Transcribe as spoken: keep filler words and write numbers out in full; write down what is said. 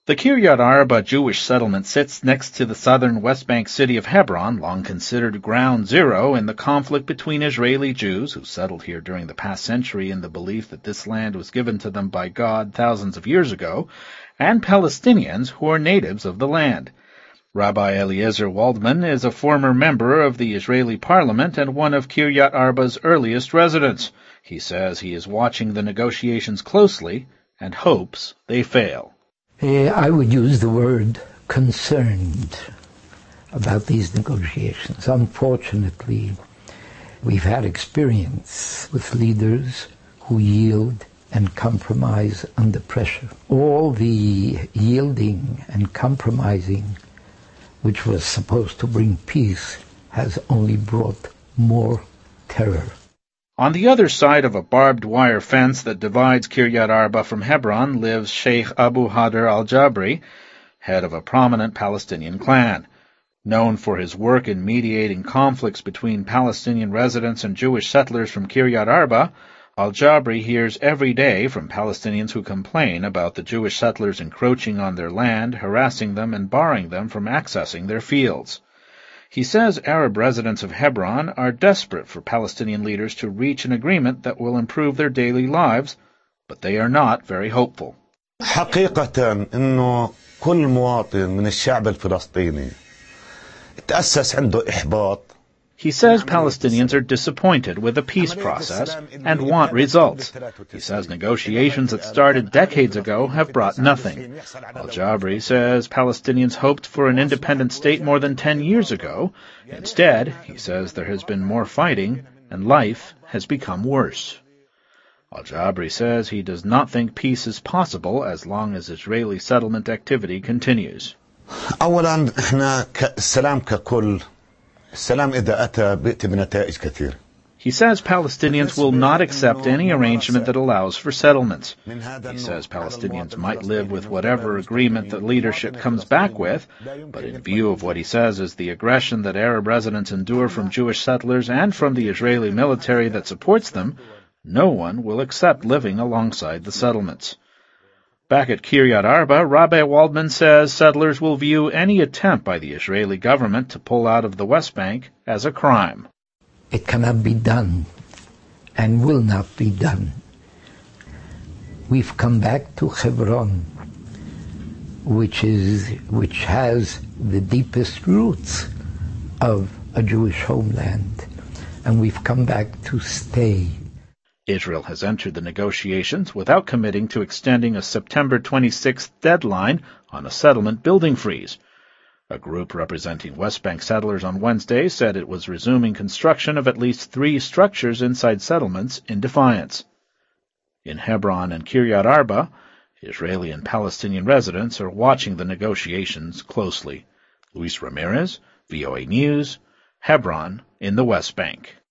The Kiryat Arba Jewish settlement sits next to the southern West Bank city of Hebron, long considered ground zero in the conflict between Israeli Jews, who settled here during the past century in the belief that this land was given to them by God thousands of years ago, and Palestinians who are natives of the land. Rabbi Eliezer Waldman is a former member of the Israeli parliament and one of Kiryat Arba's earliest residents. He says he is watching the negotiations closely and hopes they fail. Uh, I would use the word concerned about these negotiations. Unfortunately, we've had experience with leaders who yield and compromise under pressure. All the yielding and compromising, which was supposed to bring peace, has only brought more terror. On the other side of a barbed wire fence that divides Kiryat Arba from Hebron lives Sheikh Abu Hader al-Jabri, head of a prominent Palestinian clan. Known for his work in mediating conflicts between Palestinian residents and Jewish settlers from Kiryat Arba, al-Jabri hears every day from Palestinians who complain about the Jewish settlers encroaching on their land, harassing them, and barring them from accessing their fields. He says Arab residents of Hebron are desperate for Palestinian leaders to reach an agreement that will improve their daily lives, but they are not very hopeful. حقيقة إنه كل مواطن من الشعب الفلسطيني تأسس عنده إحباط. He says Palestinians are disappointed with the peace process and want results. He says negotiations that started decades ago have brought nothing. Al-Jabri says Palestinians hoped for an independent state more than ten years ago. Instead, he says there has been more fighting and life has become worse. Al-Jabri says he does not think peace is possible as long as Israeli settlement activity continues. أولاً إحنا السلام ككل He says Palestinians will not accept any arrangement that allows for settlements. He says Palestinians might live with whatever agreement the leadership comes back with, but in view of what he says is the aggression that Arab residents endure from Jewish settlers and from the Israeli military that supports them, no one will accept living alongside the settlements. Back at Kiryat Arba, Rabbi Waldman says settlers will view any attempt by the Israeli government to pull out of the West Bank as a crime. It cannot be done and will not be done. We've come back to Hebron, which is which has the deepest roots of a Jewish homeland, and we've come back to stay. Israel has entered the negotiations without committing to extending a September twenty-sixth deadline on a settlement building freeze. A group representing West Bank settlers on Wednesday said it was resuming construction of at least three structures inside settlements in defiance. In Hebron and Kiryat Arba, Israeli and Palestinian residents are watching the negotiations closely. Luis Ramirez, V O A News, Hebron in the West Bank.